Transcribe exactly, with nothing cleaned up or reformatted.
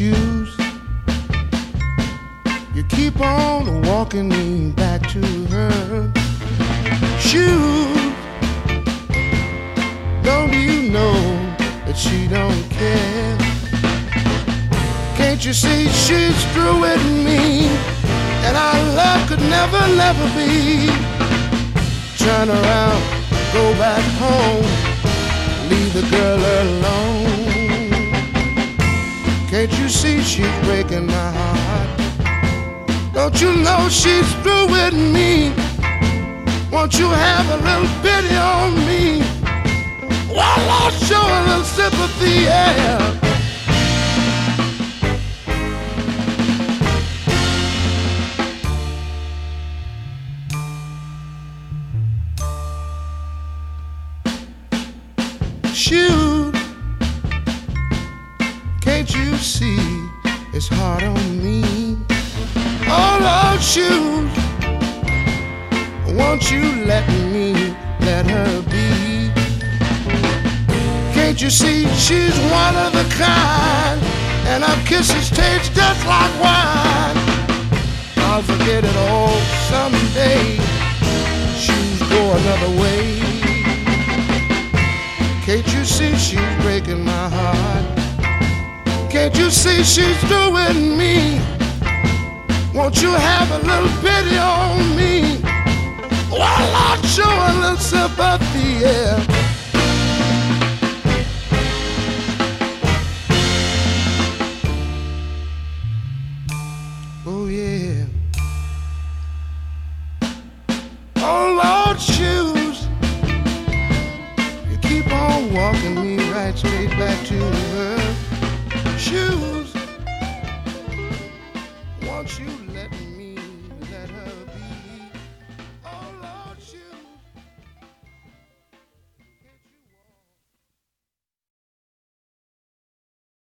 shoes. You keep on walking me back to her. Shoes, don't you know that she don't care? Can't you see she's through with me, and our love could never, never be? Turn around, go back home, leave the girl alone. Can't you see she's breaking my heart? Don't you know she's through with me? Won't you have a little pity on me? Why not show a little sympathy, yeah? Shoot, can't you see it's hard on me? Oh Lord, shoot, won't you let me let her be? Can't you see she's one of a kind, and her kisses taste just like wine? I'll forget it all someday. Shoes go another way. Can't you see she's breaking my heart? Can't you see she's through with me? Won't you have a little pity on me? Why not show a little sympathy, yeah? Oh yeah. Oh Lord, shoes, you keep on walking me right straight back to her. Shoes, won't you